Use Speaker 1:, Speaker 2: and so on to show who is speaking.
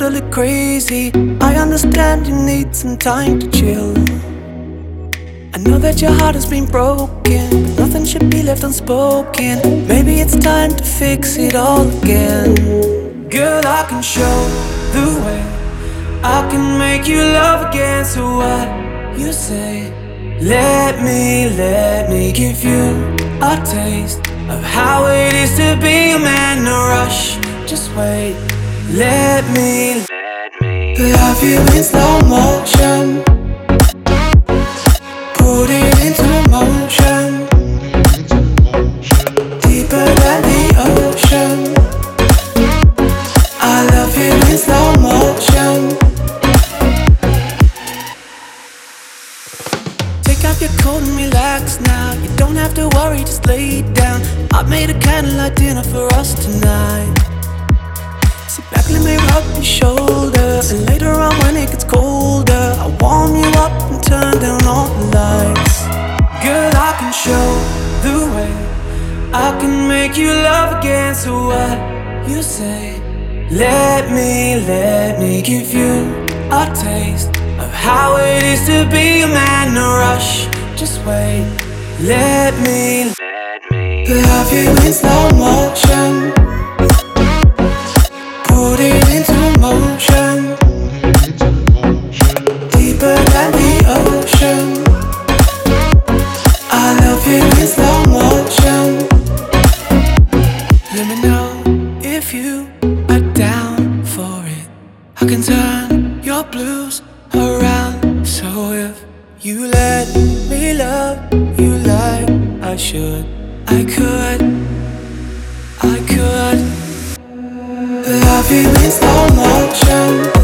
Speaker 1: little crazy. I understand you need some time to chill. I know that your heart has been broken, but nothing should be left unspoken. Maybe it's time to fix it all again. Girl, I can show the way, I can make you love again. So what you say? Let me give you a taste of how it is to be a man. No rush, just wait. Let me love you in slow motion, put it into motion, deeper than the ocean. I love you in slow motion. Take off your coat and relax now. You don't have to worry, just lay down. I've made a candlelight dinner for us tonight. Sit back, let me rub your shoulder, and later on when it gets colder, I'll warm you up and turn down all the lights. Girl, I can show the way, I can make you love again. So what you say? Let me give you a taste of how it is to be a man. No rush, just wait. Let me love you in slow motion, put it into motion, deeper than the ocean. I love you in slow motion. Let me know if you are down for it. I can turn your blues around. So if you let me love you like I should, I could love you in slow motion.